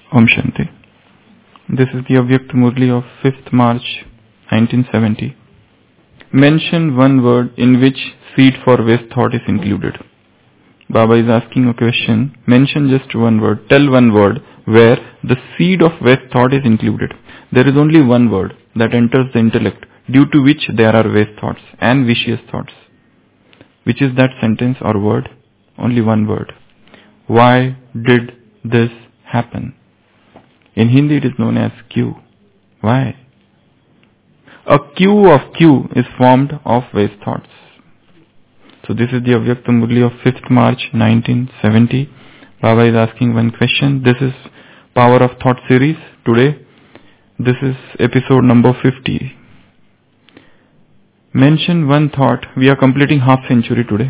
Om Shanti. This is the Avyakt Murli of 5th March 1970. Mention one word in which seed for waste thought is included. Baba is asking a question. Mention just one word. Tell one word where the seed of waste thought is included. There is only one word that enters the intellect, due to which there are waste thoughts and vicious thoughts. Which is that sentence or word? Only one word. Why did this happen? In Hindi it is known as Q. Why? A queue of Q is formed of waste thoughts. So this is the Avyakta Murli of 5th March 1970. Baba is asking one question. This is Power of Thought series today. This is episode number 50. Mention one thought. We are completing half century today.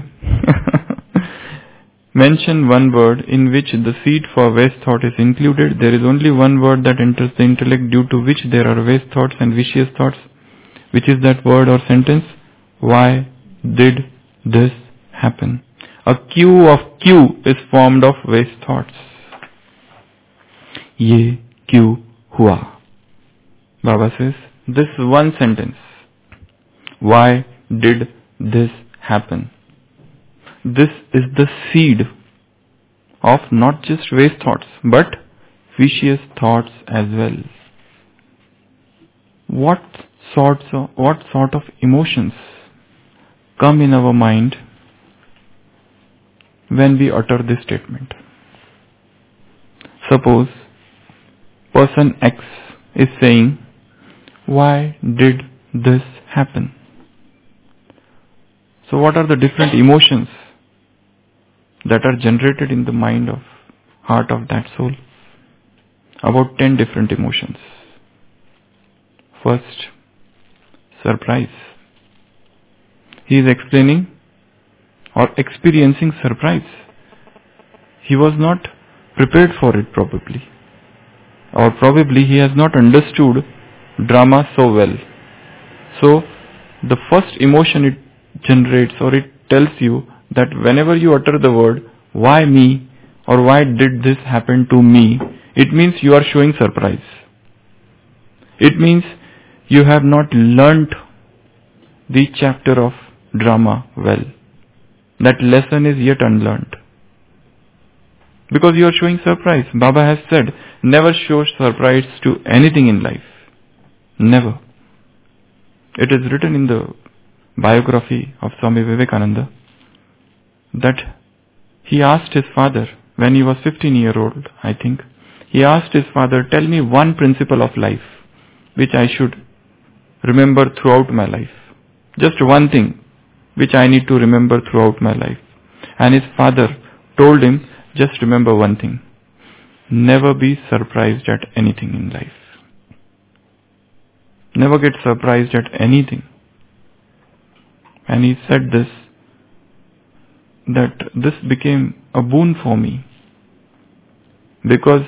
Mention one word in which the seed for waste thought is included. There is only one word that enters the intellect, due to which there are waste thoughts and vicious thoughts. Which is that word or sentence? Why did this happen? A queue of Q is formed of waste thoughts. Ye Q hua. Baba says, this one sentence. Why did this happen? This is the seed of not just waste thoughts, but vicious thoughts as well. What sort of emotions come in our mind when we utter this statement? Suppose person X is saying, why did this happen? So what are the different emotions that are generated in the mind of heart of that soul? About 10 different emotions. First, surprise. He is explaining or experiencing surprise. He was not prepared for it probably. Or probably he has not understood drama so well. So, the first emotion it generates or it tells you that whenever you utter the word, why me or why did this happen to me, it means you are showing surprise. It means you have not learnt the chapter of drama well. That lesson is yet unlearned. Because you are showing surprise. Baba has said, never show surprise to anything in life. Never. It is written in the biography of Swami Vivekananda that he asked his father, when he was 15-year-old, I think, he asked his father, tell me one principle of life which I should remember throughout my life. Just one thing which I need to remember throughout my life. And his father told him, just remember one thing. Never be surprised at anything in life. Never get surprised at anything. And he said this, that this became a boon for me. Because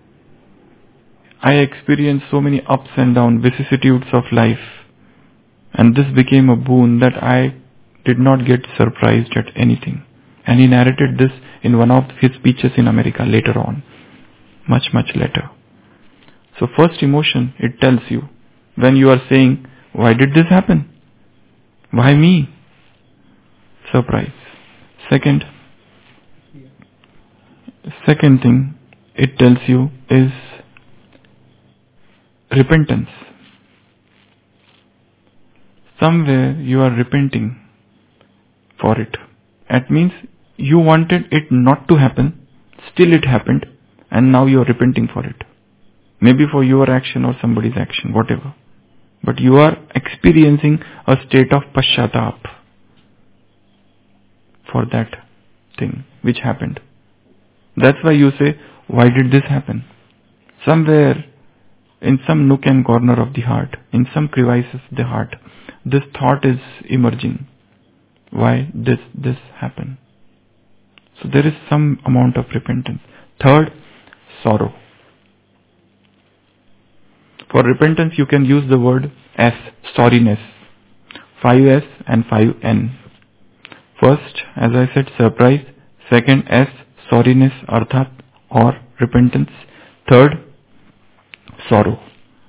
I experienced so many ups and downs, vicissitudes of life. And this became a boon that I did not get surprised at anything. And he narrated this in one of his speeches in America later on. Much, much later. So first emotion, it tells you. When you are saying, why did this happen? Why me? Surprise. Second thing it tells you is repentance. Somewhere you are repenting for it. That means you wanted it not to happen, still it happened, and now you are repenting for it. Maybe for your action or somebody's action, whatever. But you are experiencing a state of pashyatap for that thing which happened. That's why you say, why did this happen? Somewhere in some nook and corner of the heart, in some crevices of the heart, this thought is emerging. Why did this happen? So there is some amount of repentance. Third, sorrow. For repentance you can use the word S, sorriness. 5S and 5N. First, as I said, surprise. Second, S, sorriness, arthat or repentance. Third, sorrow.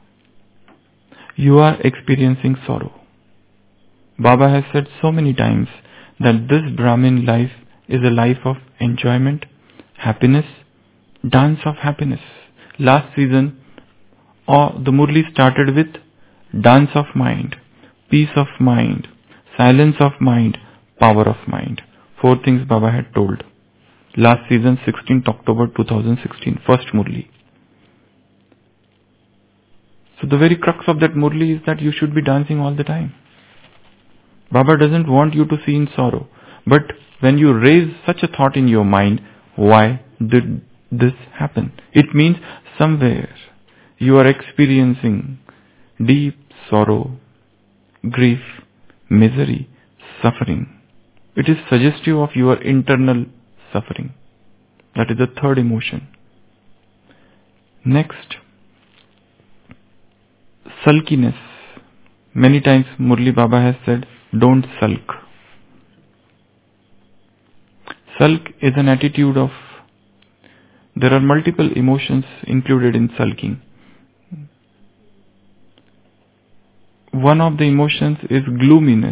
You are experiencing sorrow. Baba has said so many times that this Brahmin life is a life of enjoyment, happiness, dance of happiness. Last season, the Murli started with dance of mind, peace of mind, silence of mind, power of mind. 4 things Baba had told. Last season, 16th October 2016, first Murli. So the very crux of that Murli is that you should be dancing all the time. Baba doesn't want you to see in sorrow. But when you raise such a thought in your mind, why did this happen? It means somewhere you are experiencing deep sorrow, grief, misery, suffering. It is suggestive of your internal suffering. That is the third emotion. Next, sulkiness. Many times Murli Baba has said, don't sulk. Sulk is an attitude of, there are multiple emotions included in sulking. One of the emotions is gloominess.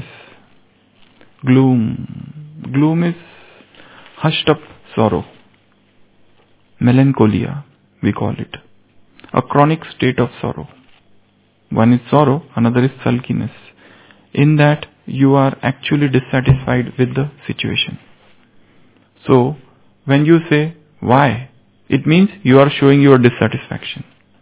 Gloom is hushed up sorrow. Melancholia, we call it. A chronic state of sorrow. One is sorrow, another is sulkiness. In that you are actually dissatisfied with the situation. So, when you say, why? It means you are showing your dissatisfaction.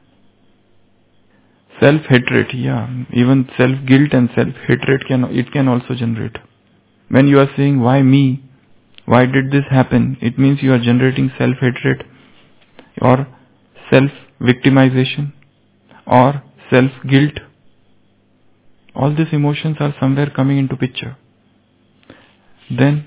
Self-hatred, even self-guilt and self-hatred can also generate. When you are saying, why me? Why did this happen? It means you are generating self-hatred or self-victimization or self-guilt. All these emotions are somewhere coming into picture. Then,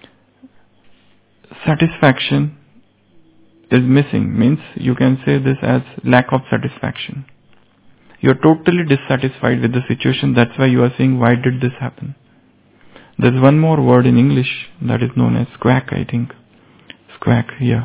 satisfaction is missing, means you can say this as lack of satisfaction. You are totally dissatisfied with the situation, that's why you are saying, why did this happen? There's one more word in English that is known as squawk, I think. Squawk,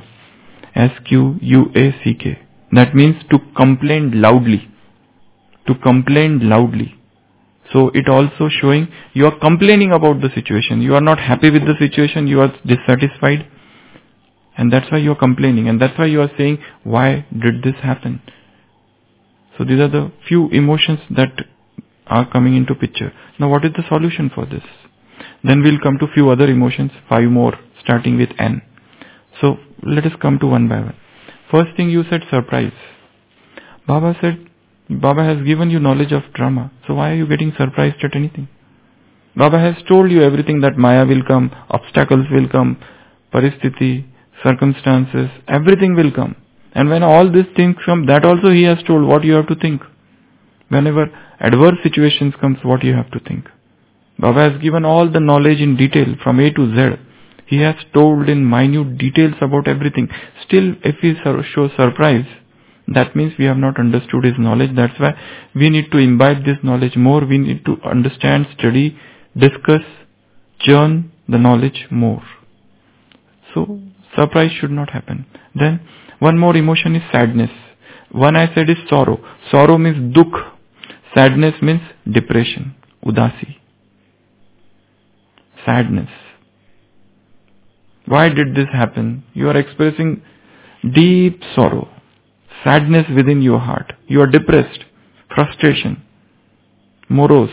S-Q-U-A-C-K. That means to complain loudly. To complain loudly. So it also showing you are complaining about the situation. You are not happy with the situation, you are dissatisfied. And that's why you are complaining. And that's why you are saying, why did this happen? So these are the few emotions that are coming into picture. Now what is the solution for this? Then we'll come to few other emotions, 5 more, starting with N. So let us come to one by one. First thing you said, surprise. Baba said, Baba has given you knowledge of drama. So why are you getting surprised at anything? Baba has told you everything, that Maya will come, obstacles will come, Paristhiti, circumstances, everything will come. And when all these things come, that also he has told what you have to think. Whenever adverse situations comes, what you have to think. Baba has given all the knowledge in detail from A to Z. He has told in minute details about everything. Still, if he shows surprise, that means we have not understood his knowledge. That's why we need to imbibe this knowledge more. We need to understand, study, discuss, churn the knowledge more. So, surprise should not happen. Then, one more emotion is sadness. One I said is sorrow. Sorrow means dukh. Sadness means depression, udasi. Sadness. Why did this happen? You are expressing deep sorrow, sadness within your heart. You are depressed, frustration, morose,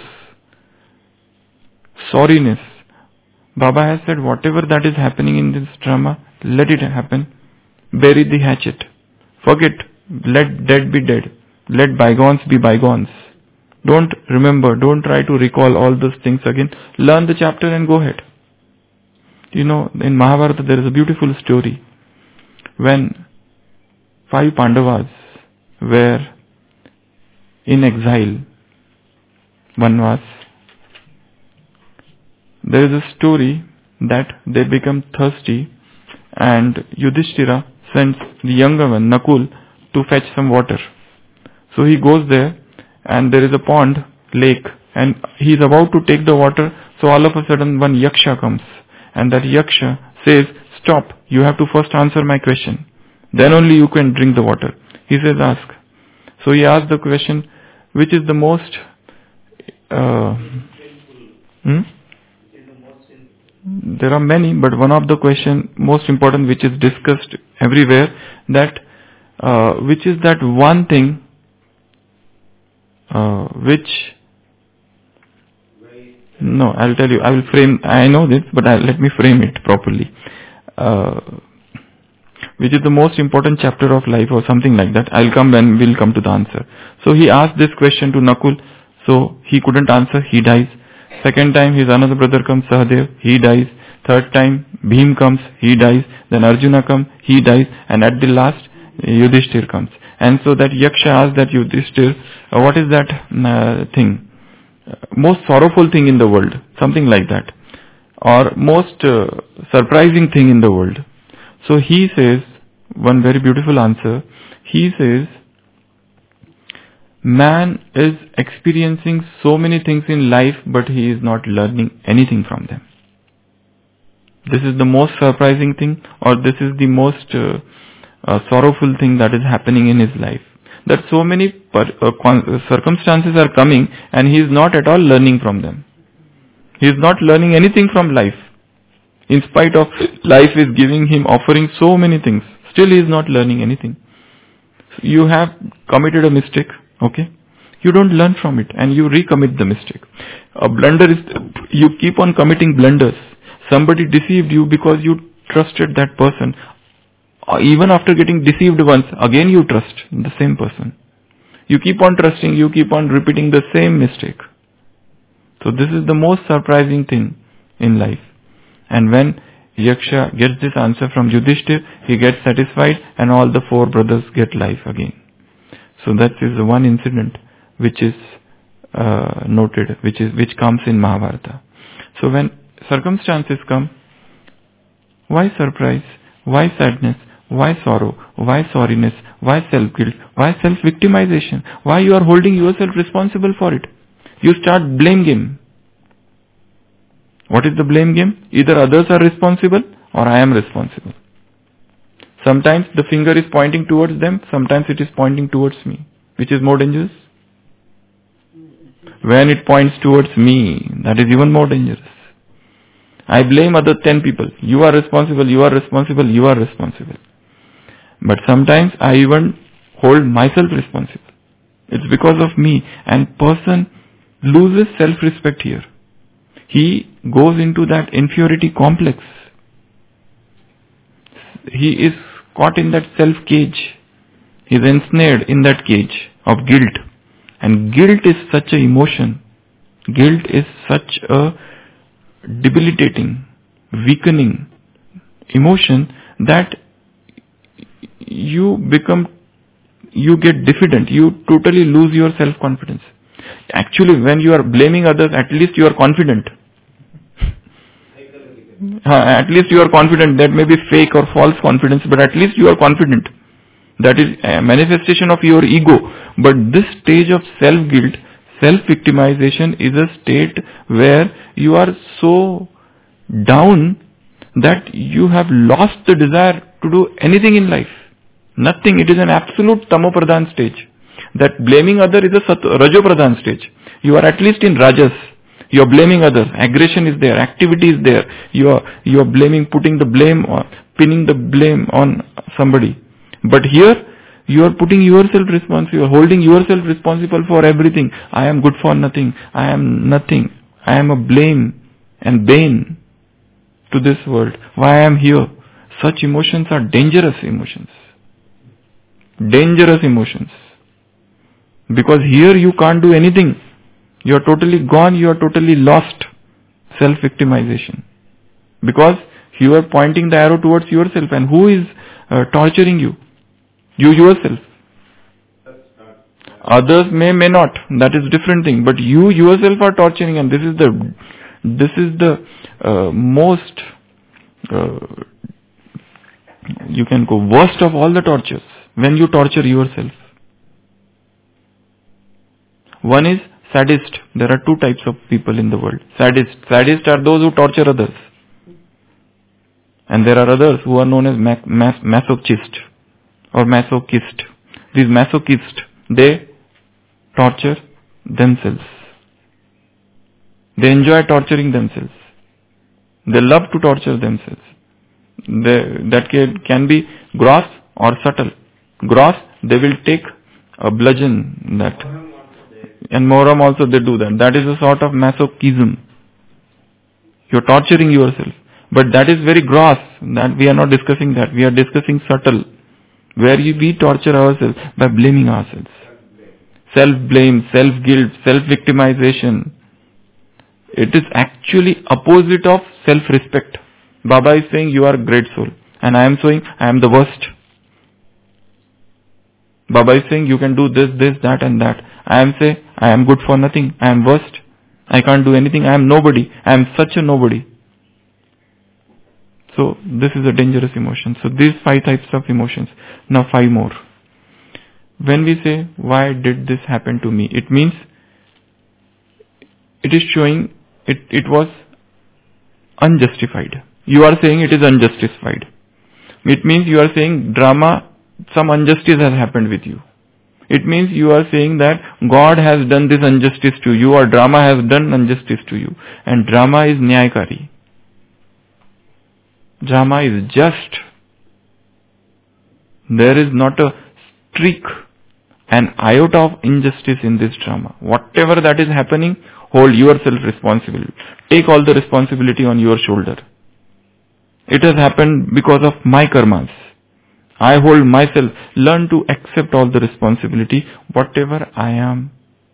sorriness. Baba has said, whatever that is happening in this drama, let it happen. Bury the hatchet. Forget. Let dead be dead. Let bygones be bygones. Don't remember. Don't try to recall all those things again. Learn the chapter and go ahead. You know, in Mahabharata there is a beautiful story when 5 Pandavas were in exile. Vanvas. There is a story that they become thirsty and Yudhishthira sends the younger one, Nakul, to fetch some water. So he goes there and there is a pond, lake, and he is about to take the water. So all of a sudden one Yaksha comes and that Yaksha says, stop, you have to first answer my question. Then only you can drink the water. He says, ask. So he asked the question, which is the most there are many, but one of the question most important which is discussed everywhere, that which is that one thing which no, I'll tell you, I will frame, I know this, but let me frame it properly. Which is the most important chapter of life or something like that. I'll come and we'll come to the answer. So he asked this question to Nakul, so he couldn't answer, he dies. Second time his another brother comes, Sahadev, he dies. Third time Bhim comes, he dies. Then Arjuna comes, he dies. And at the last, Yudhishthir comes. And so that Yaksha asked that Yudhishthir, what is that thing? Most sorrowful thing in the world, something like that, or most surprising thing in the world. So he says, one very beautiful answer, he says, man is experiencing so many things in life, but he is not learning anything from them. This is the most surprising thing, or this is the most sorrowful thing that is happening in his life. That so many circumstances are coming and he is not at all learning from them. He is not learning anything from life. In spite of life is giving him, offering so many things, still he is not learning anything. You have committed a mistake, okay? You don't learn from it and you recommit the mistake. A blunder is, you keep on committing blunders. Somebody deceived you because you trusted that person. Even after getting deceived once, again you trust the same person. You keep on trusting, you keep on repeating the same mistake. So this is the most surprising thing in life. And when Yaksha gets this answer from Yudhishthir, he gets satisfied and all the four brothers get life again. So that is one incident which is noted, which comes in Mahabharata. So when circumstances come, why surprise? Why sadness? Why sorrow? Why sorriness? Why self-guilt? Why self-victimization? Why you are holding yourself responsible for it? You start blame game. What is the blame game? Either others are responsible or I am responsible. Sometimes the finger is pointing towards them, sometimes it is pointing towards me. Which is more dangerous? When it points towards me, that is even more dangerous. I blame other 10 people. You are responsible, you are responsible, you are responsible. But sometimes I even hold myself responsible. It's because of me. And person loses self-respect here. He goes into that inferiority complex. He is caught in that self-cage. He is ensnared in that cage of guilt. And guilt is such an emotion. Guilt is such a debilitating, weakening emotion that you get diffident, you totally lose your self-confidence. Actually, when you are blaming others, at least you are confident. At least you are confident. That may be fake or false confidence, but at least you are confident. That is a manifestation of your ego. But this stage of self-guilt, self-victimization is a state where you are so down that you have lost the desire to do anything in life. Nothing. It is an absolute tamopradhan stage. That blaming other is a rajopradhan stage. You are at least in rajas. You are blaming others. Aggression is there. Activity is there. You are blaming, putting the blame or pinning the blame on somebody. But here, you are putting yourself responsible. You are holding yourself responsible for everything. I am good for nothing. I am nothing. I am a blame and bane to this world. Why I am here? Such emotions are dangerous emotions. Dangerous emotions. Because here you can't do anything. You are totally gone, you are totally lost. Self-victimization. Because you are pointing the arrow towards yourself. And who is torturing you? You yourself. Others may not. That is different thing. But you yourself are torturing, and this is the most you can go worst of all the tortures. When you torture yourself. One is sadist. There are two types of people in the world. Sadist. Sadists are those who torture others. And there are others who are known as masochist or masochist. These masochists, They torture themselves. They enjoy torturing themselves. They love to torture themselves. That can be gross or subtle. Gross, they will take a bludgeon that. And Moram also they do that. That is a sort of masochism. You are torturing yourself. But that is very gross. That we are not discussing that. We are discussing subtle. Where we torture ourselves by blaming ourselves. Self-blame, self-guilt, self-victimization. It is actually opposite of self-respect. Baba is saying you are a great soul. And I am saying I am the worst. Baba is saying you can do this, that and that. I am saying I am good for nothing. I am worst. I can't do anything. I am nobody. I am such a nobody. So this is a dangerous emotion. So these 5 types of emotions. Now 5 more. When we say why did this happen to me? It means it is showing it was unjustified. You are saying it is unjustified. It means you are saying drama, some injustice has happened with you. It means you are saying that God has done this injustice to you or drama has done injustice to you. And drama is nyayakari. Drama is just. There is not a streak, an iota of injustice in this drama. Whatever that is happening, hold yourself responsible. Take all the responsibility on your shoulder. It has happened because of my karmas. I hold myself. Learn to accept all the responsibility. Whatever I am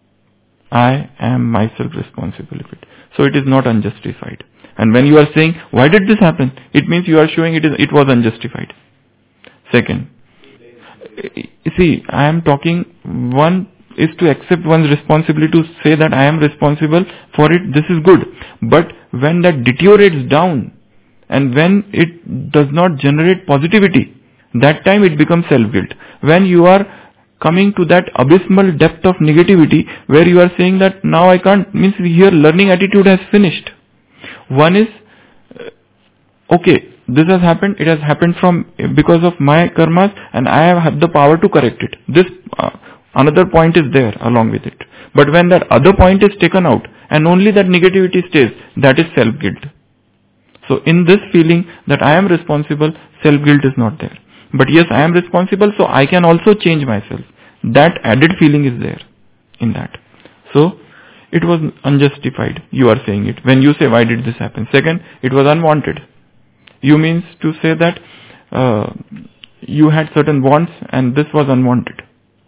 myself responsible for it. So it is not unjustified. And when you are saying, why did this happen? It means you are showing it was unjustified. Second, see, I am talking, one is to accept one's responsibility, to say that I am responsible for it, this is good. But when that deteriorates down, and when it does not generate positivity, that time it becomes self-guilt. When you are coming to that abysmal depth of negativity, where you are saying that now I can't, means here learning attitude has finished. One is, okay, this has happened, it has happened because of my karmas, and I have had the power to correct it. This, another point is there along with it. But when that other point is taken out, and only that negativity stays, that is self-guilt. So in this feeling that I am responsible, self-guilt is not there. But yes, I am responsible, so I can also change myself. That added feeling is there in that. So it was unjustified. You are saying it. When you say, why did this happen? Second, it was unwanted. You means to say that you had certain wants and this was unwanted.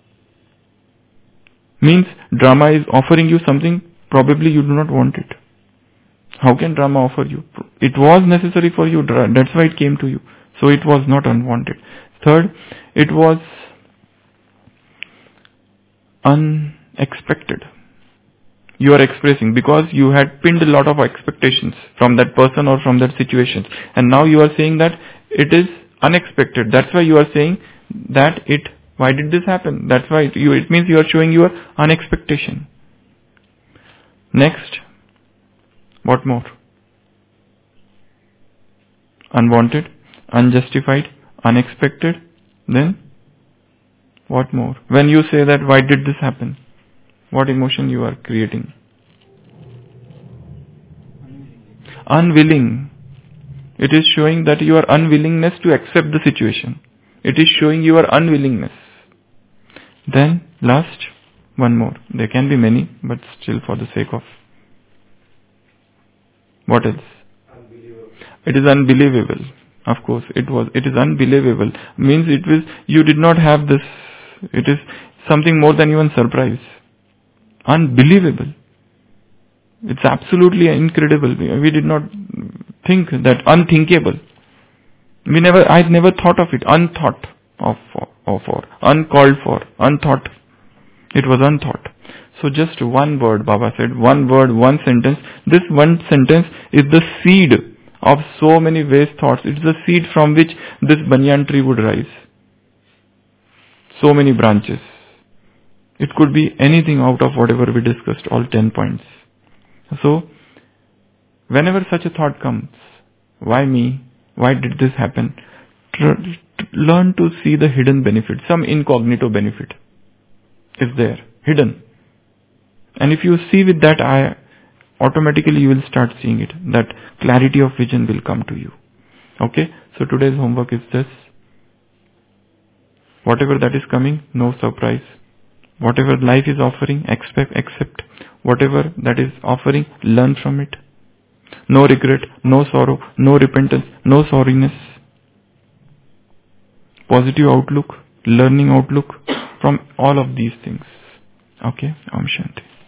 Means drama is offering you something, probably you do not want it. How can drama offer you? It was necessary for you, that's why it came to you. So it was not unwanted. Third, it was unexpected. You are expressing because you had pinned a lot of expectations from that person or from that situation. And now you are saying that it is unexpected. That's why you are saying that why did this happen? That's why it means you are showing your unexpectation. Next, what more? Unwanted, unjustified, unexpected. Then, what more? When you say that, why did this happen? What emotion you are creating? Unwilling. It is showing that your unwillingness to accept the situation. It is showing your unwillingness. Then, last, one more. There can be many, but still for the sake of. What else? It is unbelievable. Of course, it is unbelievable. Means you did not have this. It is something more than even surprise. Unbelievable. It's absolutely incredible. We did not think that. Unthinkable. I never thought of it. Unthought of or uncalled for, unthought. It was unthought. So just one word, Baba said, one word, one sentence. This one sentence is the seed of so many waste thoughts. It's the seed from which this banyan tree would rise. So many branches. It could be anything out of whatever we discussed, all 10 points. So, whenever such a thought comes, why me? Why did this happen? Learn to see the hidden benefit, some incognito benefit. is there, hidden. And if you see with that eye, automatically you will start seeing it. That clarity of vision will come to you. Okay? So today's homework is this. Whatever that is coming, no surprise. Whatever life is offering, accept. Whatever that is offering, learn from it. No regret, no sorrow, no repentance, no sorriness. Positive outlook, learning outlook from all of these things. Okay? Om Shanti.